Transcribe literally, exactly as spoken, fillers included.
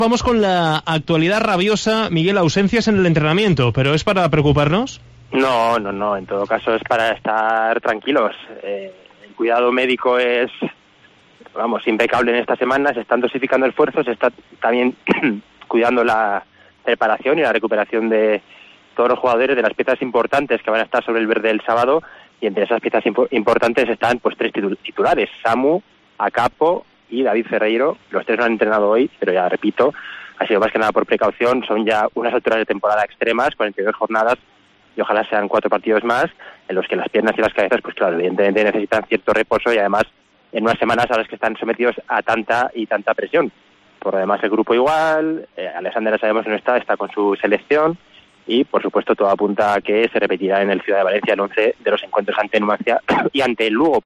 vamos con la actualidad rabiosa. Miguel, ausencias en el entrenamiento, ¿pero es para preocuparnos? No, no, no, en todo caso es para estar tranquilos. Eh, el cuidado médico es, vamos, impecable en esta semana, se están dosificando esfuerzos, se está también cuidando la preparación y la recuperación de todos los jugadores, de las piezas importantes que van a estar sobre el verde el sábado, y entre esas piezas impo- importantes están pues tres titul- titulares, Samu, Acapo y David Ferreiro. Los tres no han entrenado hoy, pero ya repito, ha sido más que nada por precaución, son ya unas alturas de temporada extremas, cuarenta y dos jornadas, y ojalá sean cuatro partidos más, en los que las piernas y las cabezas, pues claro, evidentemente necesitan cierto reposo, y además en unas semanas a las que están sometidos a tanta y tanta presión. Por lo demás, el grupo igual, eh, Alexander, sabemos que no está, está con su selección, y por supuesto todo apunta a que se repetirá en el Ciudad de Valencia el once de los encuentros ante Numancia y ante el Lugo.